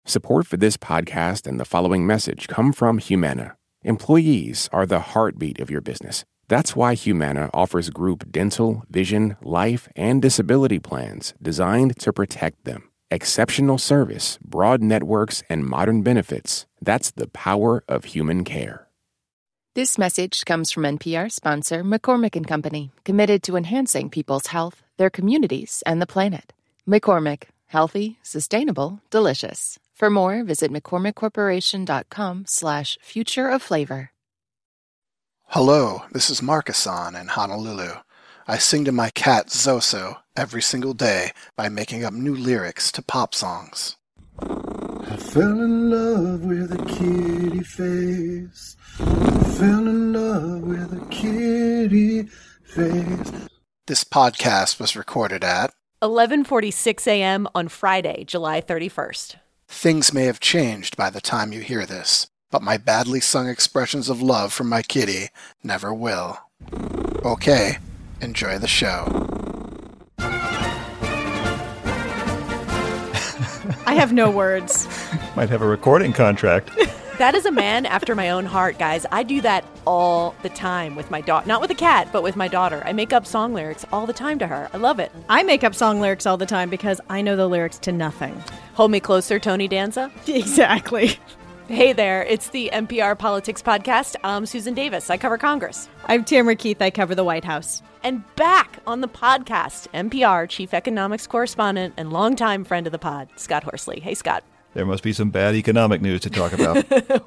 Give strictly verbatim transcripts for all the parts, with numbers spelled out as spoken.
Support for this podcast and the following message come from Humana. Employees are the heartbeat of your business. That's why Humana offers group dental, vision, life, and disability plans designed to protect them. Exceptional service, broad networks, and modern benefits. That's the power of human care. This message comes from N P R sponsor McCormick and Company, committed to enhancing people's health, their communities, and the planet. McCormick, healthy, sustainable, delicious. For more, visit McCormickCorporation.com slash future of flavor. Hello, this is Marcus-san in Honolulu. I sing to my cat Zoso every single day by making up new lyrics to pop songs. I fell in love with a kitty face. I fell in love with a kitty face. This podcast was recorded at eleven forty-six a.m. on Friday, July thirty-first. Things may have changed by the time you hear this, but my badly sung expressions of love from my kitty never will. Okay, enjoy the show. I have no words. Might have a recording contract. That is a man after my own heart, guys. I do that all the time with my daughter. Not with a cat, but with my daughter. I make up song lyrics all the time to her. I love it. I make up song lyrics all the time because I know the lyrics to nothing. Hold Me Closer, Tony Danza. Exactly. Hey there, it's the N P R Politics Podcast. I'm Susan Davis. I cover Congress. I'm Tamara Keith. I cover the White House. And back on the podcast, N P R Chief Economics Correspondent and longtime friend of the pod, Scott Horsley. Hey, Scott. There must be some bad economic news to talk about.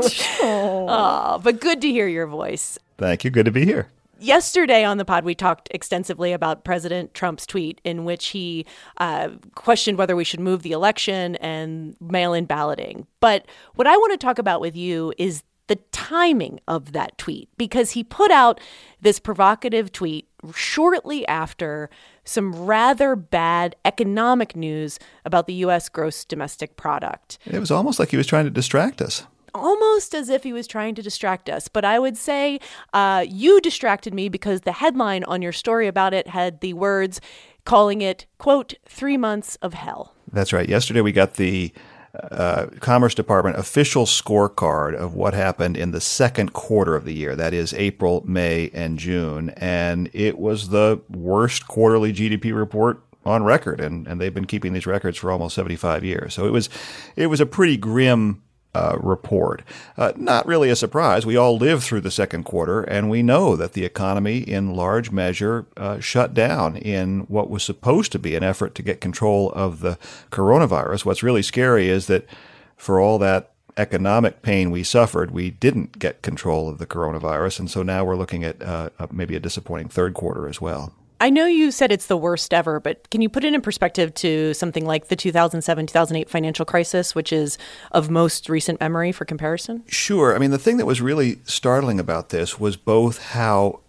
Oh, but good to hear your voice. Thank you. Good to be here. Yesterday on the pod, we talked extensively about President Trump's tweet in which he uh, questioned whether we should move the election and mail-in balloting. But what I want to talk about with you is the timing of that tweet, because he put out this provocative tweet shortly after some rather bad economic news about the U S gross domestic product. It was almost like he was trying to distract us. Almost as if he was trying to distract us. But I would say uh, you distracted me because the headline on your story about it had the words calling it, quote, three months of hell. That's right. Yesterday we got the uh, Commerce Department official scorecard of what happened in the second quarter of the year. That is April, May, and June. And it was the worst quarterly G D P report on record. And, and they've been keeping these records for almost seventy-five years. So it was, it was a pretty grim Uh, report. Uh, not really a surprise. We all lived through the second quarter, and we know that the economy in large measure uh, shut down in what was supposed to be an effort to get control of the coronavirus. What's really scary is that for all that economic pain we suffered, we didn't get control of the coronavirus, and so now we're looking at uh, maybe a disappointing third quarter as well. I know you said it's the worst ever, but can you put it in perspective to something like the two thousand seven, two thousand eight financial crisis, which is of most recent memory for comparison? Sure. I mean, the thing that was really startling about this was both how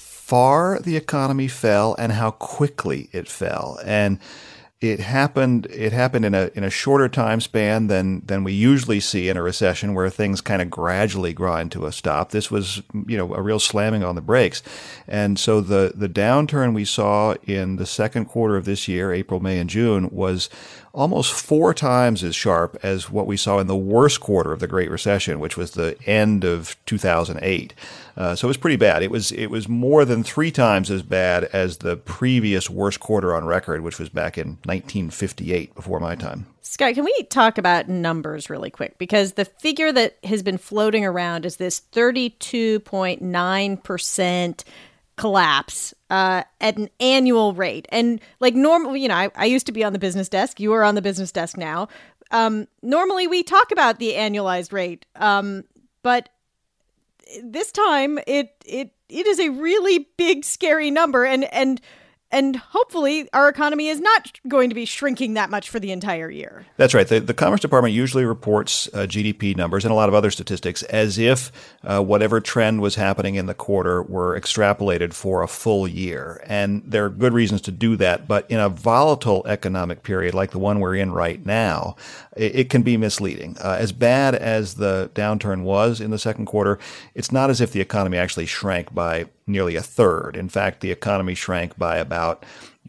far the economy fell and how quickly it fell. And It happened. It happened in a in a shorter time span than than we usually see in a recession, where things kind of gradually grind to a stop. This was, you know, a real slamming on the brakes, and so the the downturn we saw in the second quarter of this year, April, May, and June, was almost four times as sharp as what we saw in the worst quarter of the Great Recession, which was the end of two thousand eight. Uh, so it was pretty bad. It was it was more than three times as bad as the previous worst quarter on record, which was back in nineteen fifty-eight, before my time. Scott, can we talk about numbers really quick? Because the figure that has been floating around is this thirty-two point nine percent collapse uh, at an annual rate. And like normally, you know, I, I used to be on the business desk. You are on the business desk now. Um, normally we talk about the annualized rate, um, but this time it it it is a really big, scary number, and and and hopefully our economy is not going to be shrinking that much for the entire year. That's right. The, the Commerce Department usually reports uh, G D P numbers and a lot of other statistics as if uh, whatever trend was happening in the quarter were extrapolated for a full year. And there are good reasons to do that. But in a volatile economic period like the one we're in right now, it, it can be misleading. Uh, as bad as the downturn was in the second quarter, it's not as if the economy actually shrank by nearly a third. In fact, the economy shrank by about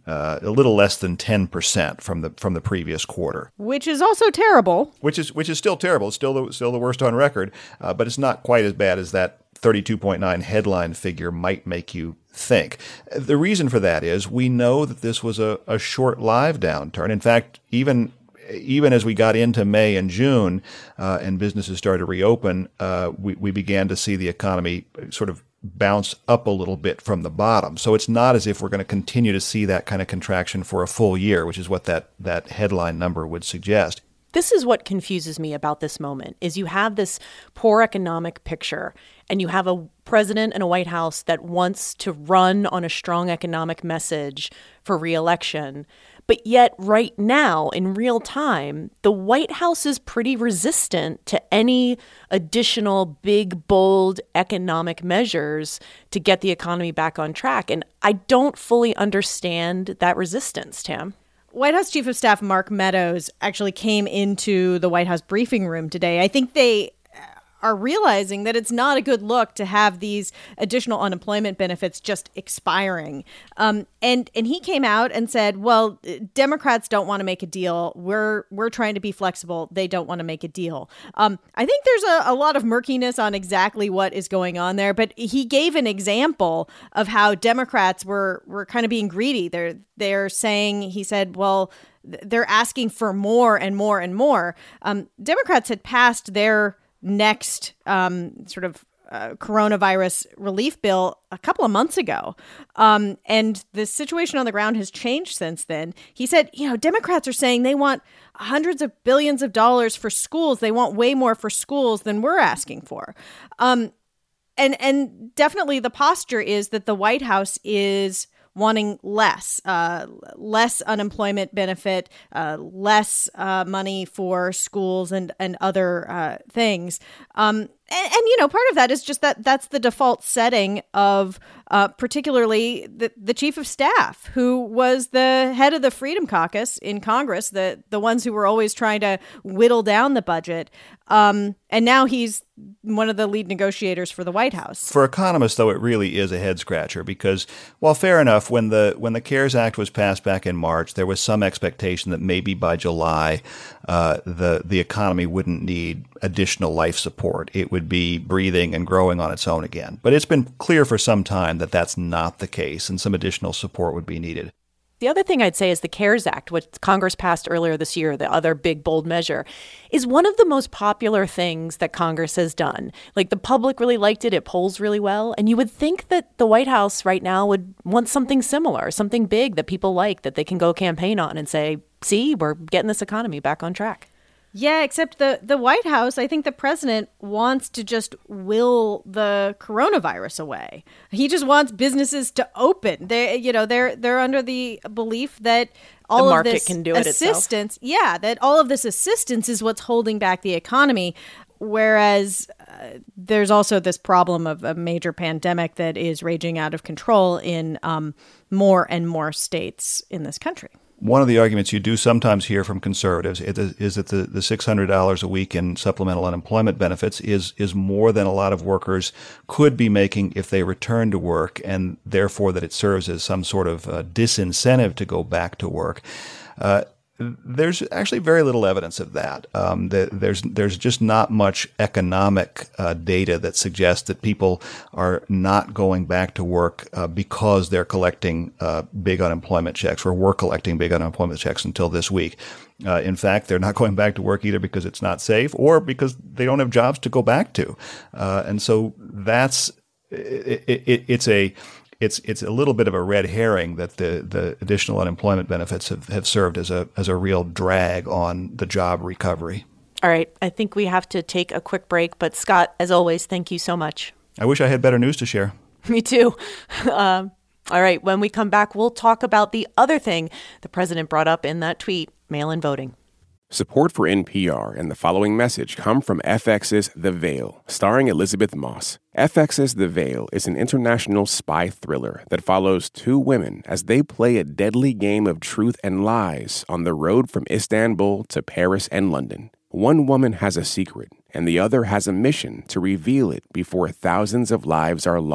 uh, a little less than ten percent from the from the previous quarter, which is also terrible. Which is which is still terrible. It's still the, still the worst on record, uh, but it's not quite as bad as that thirty-two point nine headline figure might make you think. The reason for that is we know that this was a, a short-lived downturn. In fact, even even as we got into May and June uh, and businesses started to reopen, uh, we, we began to see the economy sort of bounce up a little bit from the bottom. So it's not as if we're going to continue to see that kind of contraction for a full year, which is what that, that headline number would suggest. This is what confuses me about this moment, is you have this poor economic picture and you have a president and a White House that wants to run on a strong economic message for re-election. But yet right now, in real time, the White House is pretty resistant to any additional big, bold economic measures to get the economy back on track. And I don't fully understand that resistance, Tam. White House Chief of Staff Mark Meadows actually came into the White House briefing room today. I think they are realizing that it's not a good look to have these additional unemployment benefits just expiring. Um, and and he came out and said, well, Democrats don't want to make a deal. We're we're trying to be flexible. They don't want to make a deal. Um, I think there's a, a lot of murkiness on exactly what is going on there. But he gave an example of how Democrats were were kind of being greedy. They're they're saying, he said, well, they're asking for more and more and more. Um, Democrats had passed their next um, sort of uh, coronavirus relief bill a couple of months ago. Um, and the situation on the ground has changed since then. He said, you know, Democrats are saying they want hundreds of billions of dollars for schools. They want way more for schools than we're asking for. Um, and, and definitely the posture is that the White House is wanting less, uh, less unemployment benefit, uh, less uh, money for schools and, and other uh, things. Um, and, and, you know, part of that is just that that's the default setting of uh, particularly the, the chief of staff, who was the head of the Freedom Caucus in Congress, the, the ones who were always trying to whittle down the budget. Um, and now he's one of the lead negotiators for the White House. For economists, though, it really is a head scratcher because, while fair enough, when the when the CARES Act was passed back in March, there was some expectation that maybe by July uh, the the economy wouldn't need additional life support. It would be breathing and growing on its own again. But it's been clear for some time that that's not the case, and some additional support would be needed. The other thing I'd say is the CARES Act, which Congress passed earlier this year, the other big, bold measure, is one of the most popular things that Congress has done. Like, the public really liked it. It polls really well. And you would think that the White House right now would want something similar, something big that people like, that they can go campaign on and say, see, we're getting this economy back on track. Yeah, except the, the White House, I think the president wants to just will the coronavirus away. He just wants businesses to open. They, you know, they're they're under the belief that all the of market this can do it assistance, itself. yeah, that all of this assistance is what's holding back the economy. Whereas uh, there's also this problem of a major pandemic that is raging out of control in um, more and more states in this country. One of the arguments you do sometimes hear from conservatives is that the, the six hundred dollars a week in supplemental unemployment benefits is is more than a lot of workers could be making if they return to work, and therefore that it serves as some sort of uh, disincentive to go back to work. Uh, There's actually very little evidence of that. Um, the, there's there's just not much economic uh, data that suggests that people are not going back to work uh, because they're collecting uh, big unemployment checks, or were collecting big unemployment checks until this week. Uh, in fact, they're not going back to work either because it's not safe or because they don't have jobs to go back to. Uh, and so that's it, it, it's a It's it's a little bit of a red herring that the, the additional unemployment benefits have, have served as a as a real drag on the job recovery. All right. I think we have to take a quick break. But Scott, as always, thank you so much. I wish I had better news to share. Me too. Um, all right. When we come back, we'll talk about the other thing the president brought up in that tweet, mail-in voting. Support for N P R and the following message come from F X's The Veil, starring Elizabeth Moss. F X's The Veil is an international spy thriller that follows two women as they play a deadly game of truth and lies on the road from Istanbul to Paris and London. One woman has a secret, and the other has a mission to reveal it before thousands of lives are lost.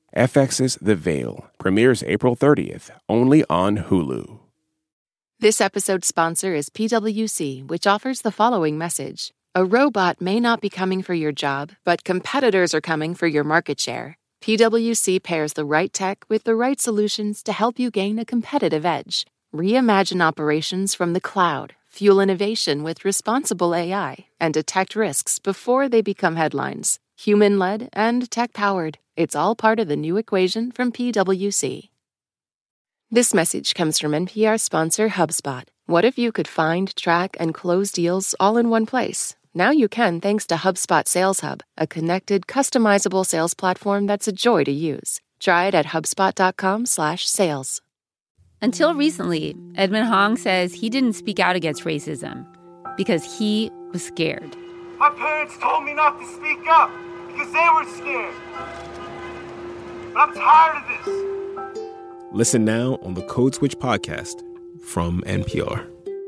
F X's The Veil premieres April thirtieth, only on Hulu. This episode's sponsor is P W C, which offers the following message. A robot may not be coming for your job, but competitors are coming for your market share. P W C pairs the right tech with the right solutions to help you gain a competitive edge. Reimagine operations from the cloud, fuel innovation with responsible A I, and detect risks before they become headlines. Human-led and tech-powered. It's all part of the new equation from P W C. This message comes from N P R sponsor HubSpot. What if you could find, track, and close deals all in one place? Now you can thanks to HubSpot Sales Hub, a connected, customizable sales platform that's a joy to use. Try it at hubspot.com slash sales. Until recently, Edmund Hong says he didn't speak out against racism because he was scared. My parents told me not to speak up because they were scared. But I'm tired of this. Listen now on the Code Switch podcast from N P R.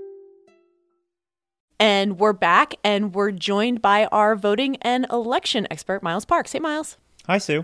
And we're back, and we're joined by our voting and election expert, Miles Parks. Hey, Miles. Hi, Sue.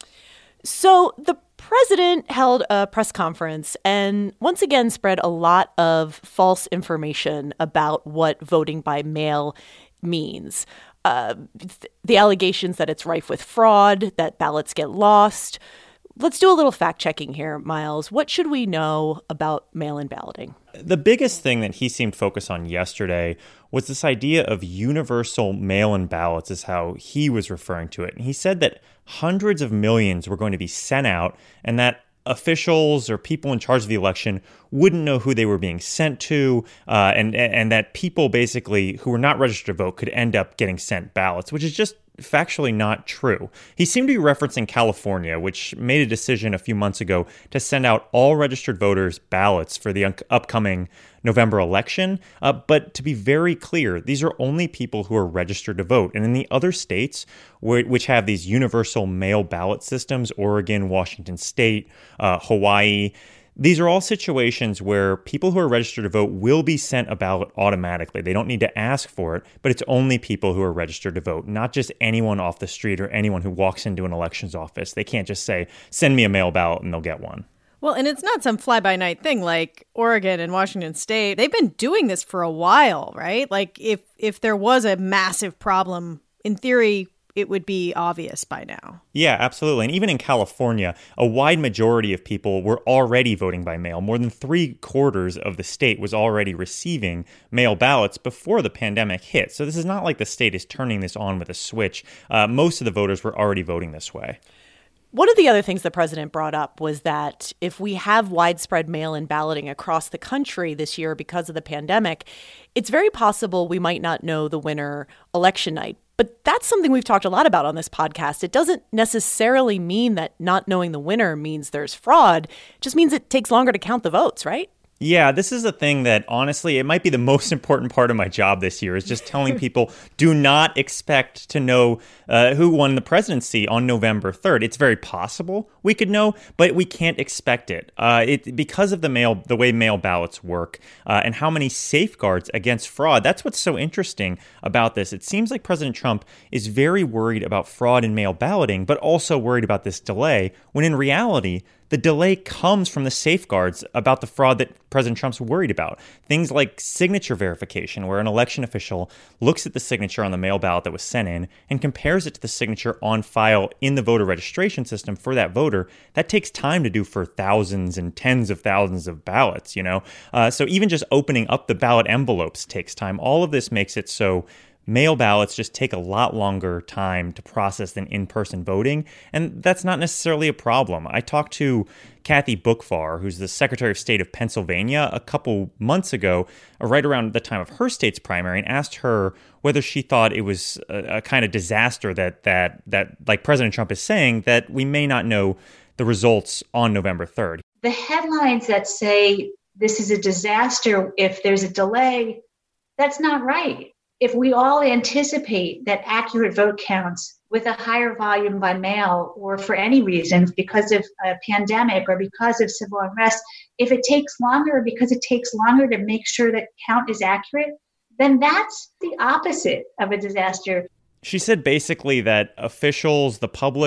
So the president held a press conference and once again spread a lot of false information about what voting by mail means. Uh, th- the allegations that it's rife with fraud, that ballots get lost. Let's do a little fact-checking here, Miles. What should we know about mail-in balloting? The biggest thing that he seemed focused on yesterday was this idea of universal mail-in ballots is how he was referring to it. And he said that hundreds of millions were going to be sent out and that officials or people in charge of the election wouldn't know who they were being sent to, uh, and, and that people basically who were not registered to vote could end up getting sent ballots, which is just factually not true. He seemed to be referencing California, which made a decision a few months ago to send out all registered voters ballots for the un- upcoming November election. Uh, but to be very clear, these are only people who are registered to vote. And in the other states, wh- which have these universal mail ballot systems, Oregon, Washington State, uh, Hawaii, these are all situations where people who are registered to vote will be sent a ballot automatically. They don't need to ask for it, but it's only people who are registered to vote, not just anyone off the street or anyone who walks into an elections office. They can't just say, send me a mail ballot and they'll get one. Well, and it's not some fly-by-night thing like Oregon and Washington State. They've been doing this for a while, right? Like if if there was a massive problem, in theory, it would be obvious by now. Yeah, absolutely. And even in California, a wide majority of people were already voting by mail. More than three quarters of the state was already receiving mail ballots before the pandemic hit. So this is not like the state is turning this on with a switch. Uh, most of the voters were already voting this way. One of the other things the president brought up was that if we have widespread mail-in balloting across the country this year because of the pandemic, it's very possible we might not know the winner election night. But that's something we've talked a lot about on this podcast. It doesn't necessarily mean that not knowing the winner means there's fraud. It just means it takes longer to count the votes, right? Yeah, this is a thing that, honestly, it might be the most important part of my job this year is just telling people do not expect to know uh, who won the presidency on November third. It's very possible we could know, but we can't expect it. Uh, it because of the mail, the way mail ballots work uh, and how many safeguards against fraud. That's what's so interesting about this. It seems like President Trump is very worried about fraud in mail balloting, but also worried about this delay, when in reality, the delay comes from the safeguards about the fraud that President Trump's worried about. Things like signature verification, where an election official looks at the signature on the mail ballot that was sent in and compares it to the signature on file in the voter registration system for that voter. That takes time to do for thousands and tens of thousands of ballots, you know? Uh, so even just opening up the ballot envelopes takes time. All of this makes it so mail ballots just take a lot longer time to process than in-person voting, and that's not necessarily a problem. I talked to Kathy Boockvar, who's the Secretary of State of Pennsylvania, a couple months ago, right around the time of her state's primary, and asked her whether she thought it was a, a kind of disaster that, that, that, like President Trump is saying, that we may not know the results on November third. The headlines that say this is a disaster if there's a delay, that's not right. If we all anticipate that accurate vote counts with a higher volume by mail or for any reason, because of a pandemic or because of civil unrest, if it takes longer because it takes longer to make sure that count is accurate, then that's the opposite of a disaster. She said basically that officials, the public,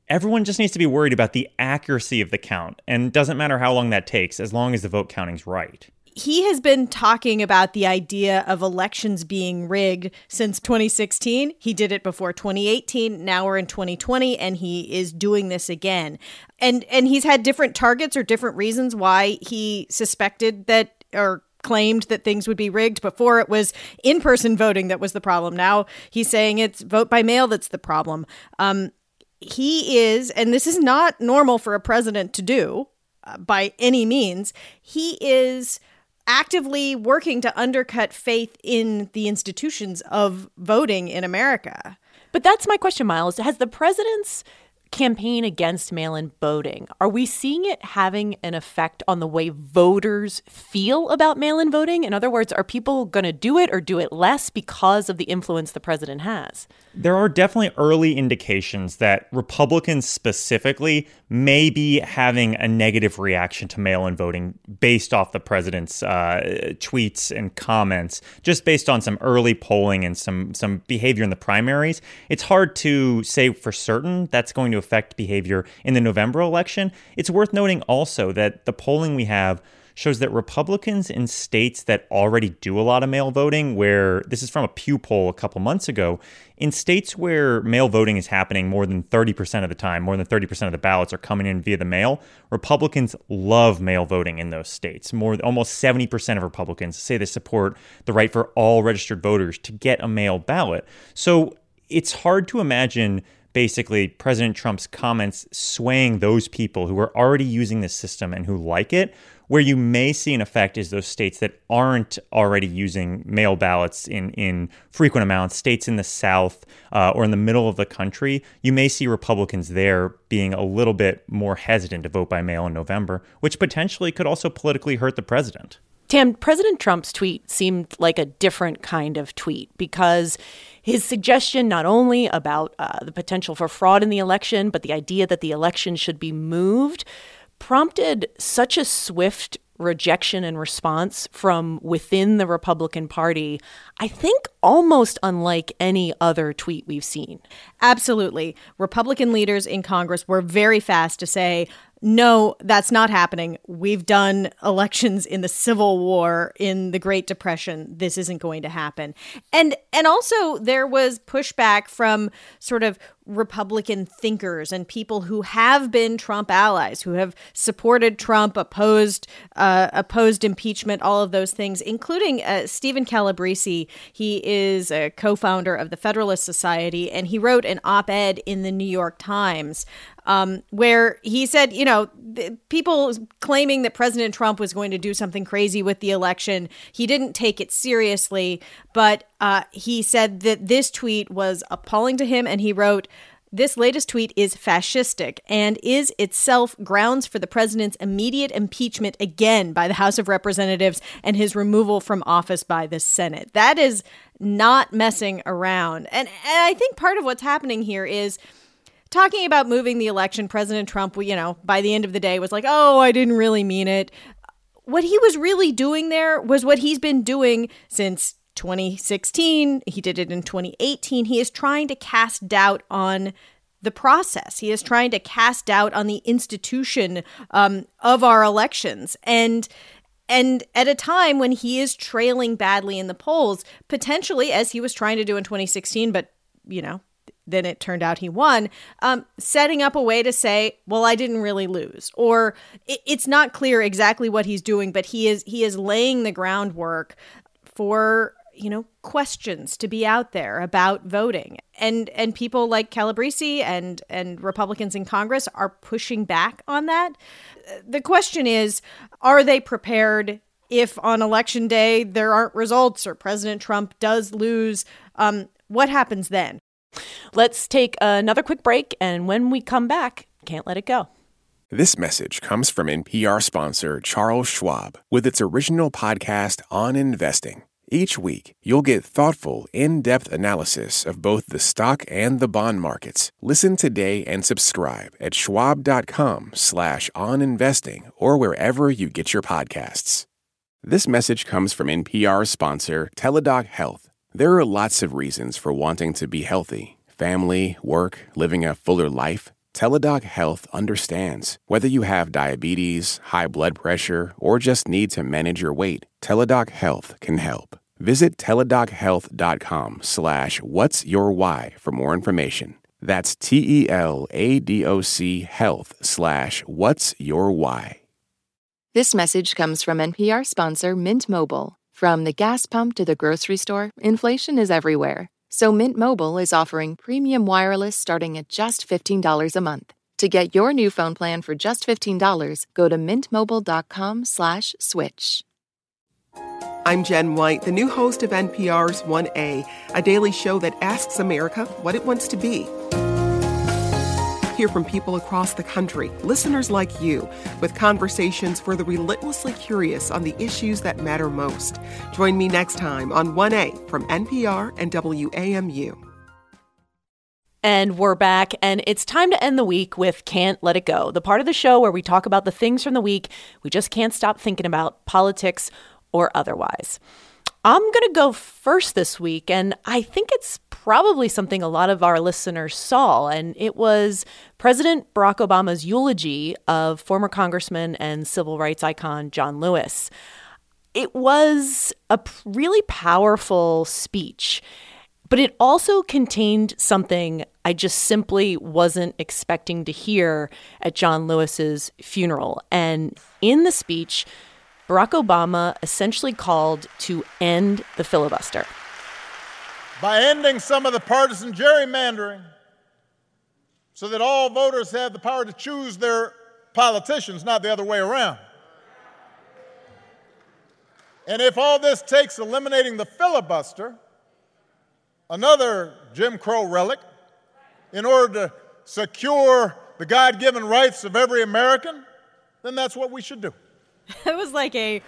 everyone just needs to be worried about the accuracy of the count. And it doesn't matter how long that takes, as long as the vote counting's right. He has been talking about the idea of elections being rigged since twenty sixteen. He did it before twenty eighteen. Now we're in twenty twenty, and he is doing this again. And and he's had different targets or different reasons why he suspected that or claimed that things would be rigged. Before it was in-person voting that was the problem. Now he's saying it's vote by mail that's the problem. Um, he is, and this is not normal for a president to do uh, by any means, he is actively working to undercut faith in the institutions of voting in America. But that's my question, Miles. Has the president's campaign against mail-in voting, are we seeing it having an effect on the way voters feel about mail-in voting? In other words, are people going to do it or do it less because of the influence the president has? There are definitely early indications that Republicans specifically may be having a negative reaction to mail-in voting based off the president's uh, tweets and comments, just based on some early polling and some, some behavior in the primaries. It's hard to say for certain that's going to affect behavior in the November election. It's worth noting also that the polling we have shows that Republicans in states that already do a lot of mail voting, where this is from a Pew poll a couple months ago, in states where mail voting is happening more than thirty percent of the time, more than thirty percent of the ballots are coming in via the mail, Republicans love mail voting in those states. More, almost seventy percent of Republicans say they support the right for all registered voters to get a mail ballot. So it's hard to imagine basically President Trump's comments swaying those people who are already using this system and who like it. Where you may see an effect is those states that aren't already using mail ballots in, in frequent amounts, states in the South uh, or in the middle of the country. You may see Republicans there being a little bit more hesitant to vote by mail in November, which potentially could also politically hurt the president. Tam, President Trump's tweet seemed like a different kind of tweet because his suggestion not only about uh, the potential for fraud in the election, but the idea that the election should be moved prompted such a swift rejection and response from within the Republican Party, I think almost unlike any other tweet we've seen. Absolutely. Republican leaders in Congress were very fast to say, no, that's not happening. We've done elections in the Civil War, in the Great Depression. This isn't going to happen. And and also there was pushback from sort of Republican thinkers and people who have been Trump allies, who have supported Trump, opposed uh, opposed impeachment, all of those things, including uh, Stephen Calabrese. He is a co-founder of the Federalist Society, and he wrote an op-ed in the New York Times Um, where he said, you know, people claiming that President Trump was going to do something crazy with the election, he didn't take it seriously, but uh, he said that this tweet was appalling to him, and he wrote, "This latest tweet is fascistic and is itself grounds for the president's immediate impeachment again by the House of Representatives and his removal from office by the Senate." That is not messing around. And, and I think part of what's happening here is talking about moving the election. President Trump, you know, by the end of the day was like, oh, I didn't really mean it. What he was really doing there was what he's been doing since twenty sixteen. He did it in twenty eighteen. He is trying to cast doubt on the process. He is trying to cast doubt on the institution um, of our elections. And And at a time when he is trailing badly in the polls, potentially, as he was trying to do in twenty sixteen, but, you know, then it turned out he won, um, setting up a way to say, well, I didn't really lose. Or it, it's not clear exactly what he's doing, but he is he is laying the groundwork for, you know, questions to be out there about voting. And and people like Calabrese and, and Republicans in Congress are pushing back on that. The question is, are they prepared if on election day there aren't results or President Trump does lose? Um, what happens then? Let's take another quick break, and when we come back, can't let it go. This message comes from N P R sponsor Charles Schwab with its original podcast on investing. Each week, you'll get thoughtful, in-depth analysis of both the stock and the bond markets. Listen today and subscribe at schwab.com slash on investing or wherever you get your podcasts. This message comes from N P R sponsor Teladoc Health. There are lots of reasons for wanting to be healthy. Family, work, living a fuller life. Teladoc Health understands. Whether you have diabetes, high blood pressure, or just need to manage your weight, Teladoc Health can help. Visit teladochealth.com slash what's your why for more information. That's T-E-L-A-D-O-C health slash what's your why. This message comes from N P R sponsor Mint Mobile. From the gas pump to the grocery store, inflation is everywhere. So Mint Mobile is offering premium wireless starting at just fifteen dollars a month. To get your new phone plan for just fifteen dollars, go to mintmobile.com slash switch. I'm Jen White, the new host of N P R's one A, a daily show that asks America what it wants to be. Hear from people across the country, listeners like you, with conversations for the relentlessly curious on the issues that matter most. Join me next time on one A from N P R and W A M U. And we're back, and it's time to end the week with Can't Let It Go, the part of the show where we talk about the things from the week we just can't stop thinking about, politics or otherwise. I'm going to go first this week, and I think it's probably something a lot of our listeners saw, and it was President Barack Obama's eulogy of former Congressman and civil rights icon John Lewis. It was a really powerful speech, but it also contained something I just simply wasn't expecting to hear at John Lewis's funeral. And in the speech, Barack Obama essentially called to end the filibuster. By ending some of the partisan gerrymandering so that all voters have the power to choose their politicians, not the other way around. And if all this takes eliminating the filibuster, another Jim Crow relic, in order to secure the God-given rights of every American, then that's what we should do. It was like a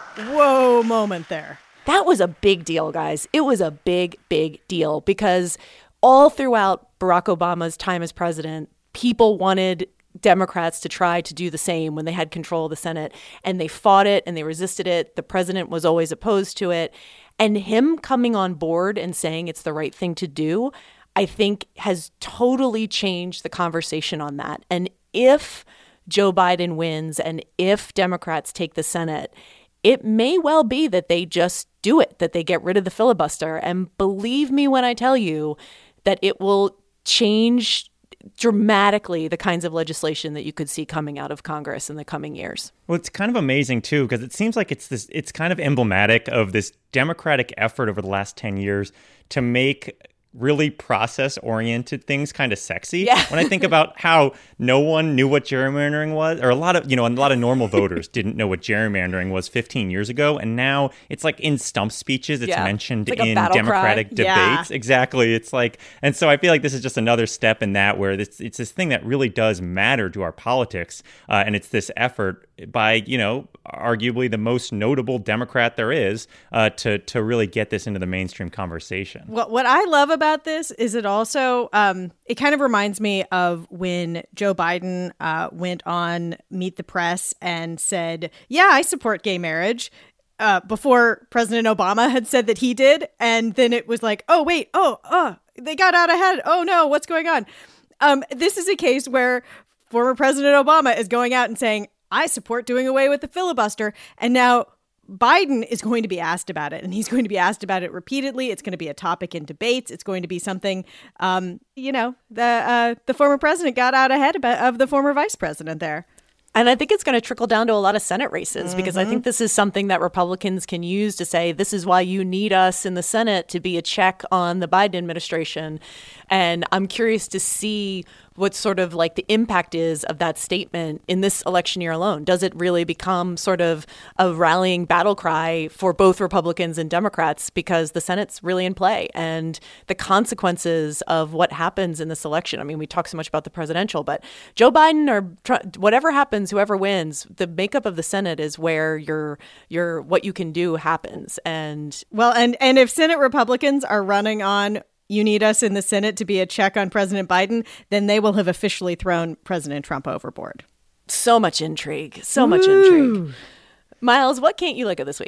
whoa moment there. That was a big deal, guys. It was a big, big deal because all throughout Barack Obama's time as president, people wanted Democrats to try to do the same when they had control of the Senate, and they fought it and they resisted it. The president was always opposed to it. And him coming on board and saying it's the right thing to do, I think has totally changed the conversation on that. And if Joe Biden wins and if Democrats take the Senate, it may well be that they just do it, that they get rid of the filibuster. And believe me when I tell you that it will change dramatically the kinds of legislation that you could see coming out of Congress in the coming years. Well, it's kind of amazing, too, because it seems like it's this. It's kind of emblematic of this Democratic effort over the last ten years to make really process-oriented things kind of sexy. Yeah. When I think about how no one knew what gerrymandering was, or a lot of, you know, a lot of normal voters didn't know what gerrymandering was fifteen years ago, and now it's like in stump speeches, it's yeah. mentioned it's like in Democratic cry. debates. Yeah. Exactly. It's like, and so I feel like this is just another step in that where this, it's this thing that really does matter to our politics, uh, and it's this effort by, you know, arguably the most notable Democrat there is uh, to to really get this into the mainstream conversation. What what I love about this is it also um, it kind of reminds me of when Joe Biden uh, went on Meet the Press and said, "Yeah, I support gay marriage." Uh, before President Obama had said that he did, and then it was like, "Oh wait, oh, oh, they got out ahead. Oh no, what's going on?" Um, this is a case where former President Obama is going out and saying, I support doing away with the filibuster. And now Biden is going to be asked about it, and he's going to be asked about it repeatedly. It's going to be a topic in debates. It's going to be something, um, you know, the uh, the former president got out ahead of the former vice president there. And I think it's going to trickle down to a lot of Senate races mm-hmm. because I think this is something that Republicans can use to say, this is why you need us in the Senate to be a check on the Biden administration. And I'm curious to see what sort of like the impact is of that statement in this election year alone. Does it really become sort of a rallying battle cry for both Republicans and Democrats because the Senate's really in play and the consequences of what happens in this election? I mean, we talk so much about the presidential, but Joe Biden or whatever happens, whoever wins, the makeup of the Senate is where your your what you can do happens. And well, and and if Senate Republicans are running on you need us in the Senate to be a check on President Biden, then they will have officially thrown President Trump overboard. So much intrigue. So Woo. much intrigue. Miles, what can't you look at this week?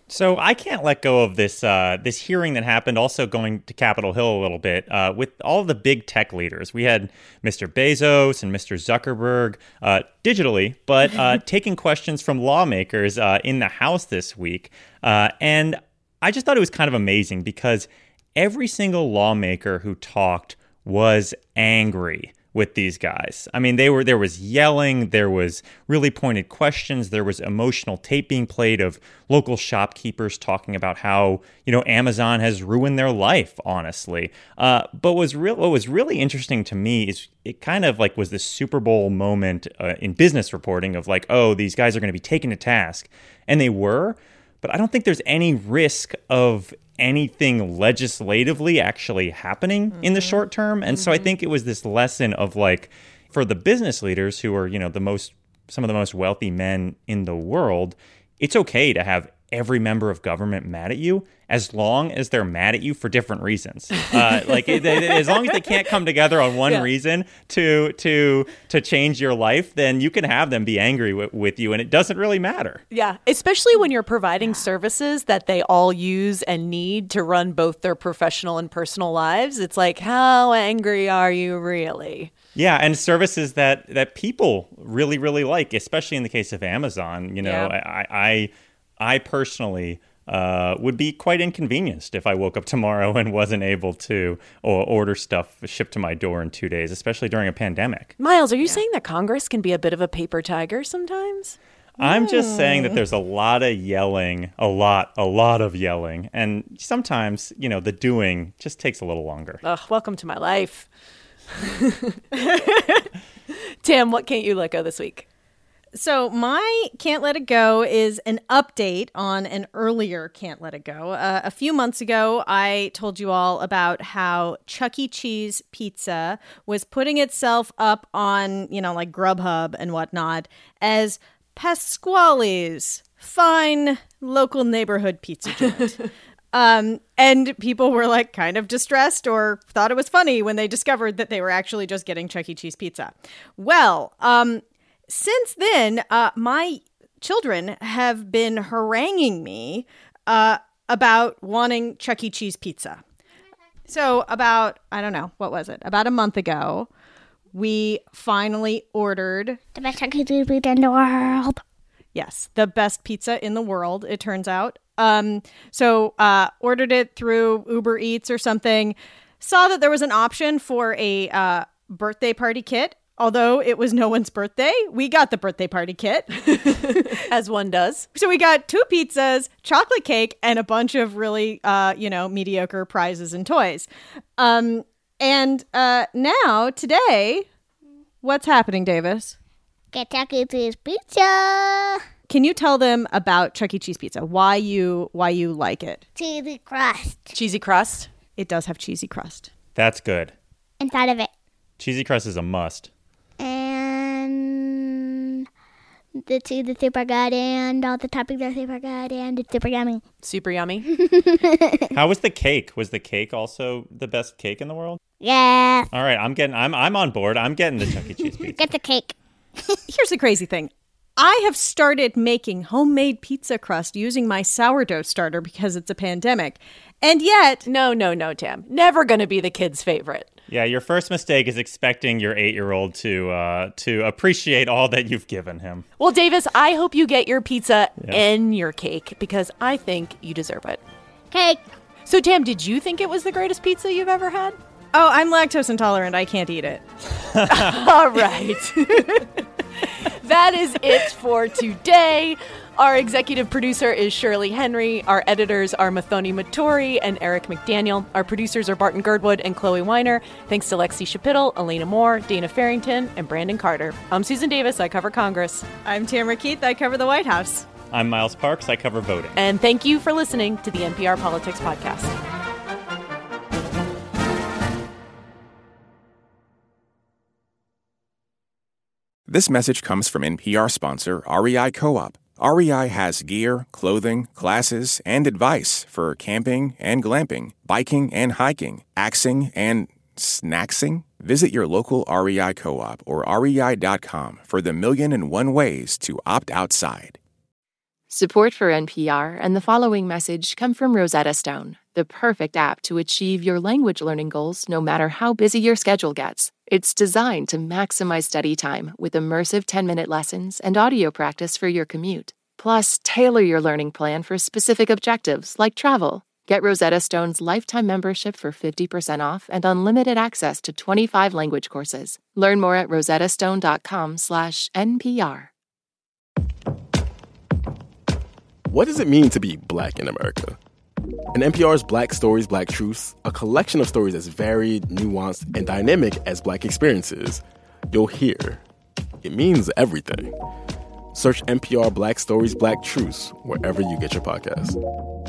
So I can't let go of this uh, this hearing that happened, also going to Capitol Hill a little bit, uh, with all of the big tech leaders. We had Mister Bezos and Mister Zuckerberg uh, digitally, but uh, taking questions from lawmakers uh, in the House this week. Uh, and I just thought it was kind of amazing because every single lawmaker who talked was angry with these guys. I mean, they were there was yelling, there was really pointed questions, there was emotional tape being played of local shopkeepers talking about how, you know, Amazon has ruined their life, honestly. Uh, but was real, what was really interesting to me is it kind of like was this Super Bowl moment uh, in business reporting of like, oh, these guys are going to be taken to task. And they were, but I don't think there's any risk of anything legislatively actually happening mm-hmm. in the short term. And mm-hmm. so I think it was this lesson of like, for the business leaders who are, you know, the most, some of the most wealthy men in the world, it's okay to have every member of government mad at you as long as they're mad at you for different reasons. Uh, like it, it, as long as they can't come together on one yeah. reason to to to change your life, then you can have them be angry w- with you, and it doesn't really matter. Yeah, especially when you're providing services that they all use and need to run both their professional and personal lives. It's like, how angry are you really? Yeah, and services that that people really, really like, especially in the case of Amazon. You know, yeah. I, I I personally uh, would be quite inconvenienced if I woke up tomorrow and wasn't able to or order stuff shipped to my door in two days, especially during a pandemic. Miles, are you yeah. saying that Congress can be a bit of a paper tiger sometimes? I'm just saying that there's a lot of yelling, a lot, a lot of yelling. And sometimes, you know, the doing just takes a little longer. Ugh, welcome to my life. Tam, what can't you let go this week? So my Can't Let It Go is an update on an earlier Can't Let It Go. Uh, a few months ago, I told you all about how Chuck E. Cheese Pizza was putting itself up on, you know, like Grubhub and whatnot as Pasquale's fine local neighborhood pizza joint. Um, and people were like kind of distressed or thought it was funny when they discovered that they were actually just getting Chuck E. Cheese pizza. Well, um, since then, uh, my children have been haranguing me uh, about wanting Chuck E. Cheese pizza. So about, I don't know, what was it? About a month ago, we finally ordered the best Chuck E. Cheese pizza in the world. Yes, the best pizza in the world, it turns out. Um, so uh, ordered it through Uber Eats or something. Saw that there was an option for a uh, birthday party kit. Although it was no one's birthday, we got the birthday party kit. As one does. So we got two pizzas, chocolate cake, and a bunch of really, uh, you know, mediocre prizes and toys. Um, and uh, now, today, what's happening, Davis? Get Chuck E. Cheese pizza. Can you tell them about Chuck E. Cheese pizza? Why you why you like it? Cheesy crust. Cheesy crust? It does have cheesy crust. That's good. Inside of it. Cheesy crust is a must. And the cheese is super good, and all the toppings are super good, and it's super yummy. Super yummy. How was the cake? Was the cake also the best cake in the world? Yes. All right, I'm getting. I'm I'm on board. I'm getting the Chuck E. Cheese pizza. Get the cake. Here's the crazy thing. I have started making homemade pizza crust using my sourdough starter because it's a pandemic. And yet... No, no, no, Tam. Never going to be the kid's favorite. Yeah, your first mistake is expecting your eight-year-old to uh, to appreciate all that you've given him. Well, Davis, I hope you get your pizza yeah. and your cake because I think you deserve it. Cake. So, Tam, did you think it was the greatest pizza you've ever had? Oh, I'm lactose intolerant. I can't eat it. All right. That is it for today. Our executive producer is Shirley Henry. Our editors are Mathoni Mattori and Eric McDaniel. Our producers are Barton Girdwood and Chloe Weiner. Thanks to Lexi Shapital, Elena Moore, Dana Farrington, and Brandon Carter. I'm Susan Davis. I cover Congress. I'm Tamara Keith. I cover the White House. I'm Miles Parks. I cover voting. And thank you for listening to the N P R Politics Podcast. This message comes from N P R sponsor R E I Co-op. R E I has gear, clothing, classes, and advice for camping and glamping, biking and hiking, axing and snacksing. Visit your local R E I Co-op or R E I dot com for the million and one ways to opt outside. Support for N P R and the following message come from Rosetta Stone, the perfect app to achieve your language learning goals no matter how busy your schedule gets. It's designed to maximize study time with immersive ten-minute lessons and audio practice for your commute. Plus, tailor your learning plan for specific objectives like travel. Get Rosetta Stone's lifetime membership for fifty percent off and unlimited access to twenty-five language courses. Learn more at rosettastone.com slash NPR. What does it mean to be Black in America? In N P R's Black Stories, Black Truths, a collection of stories as varied, nuanced, and dynamic as Black experiences, you'll hear it means everything. Search N P R Black Stories, Black Truths wherever you get your podcasts.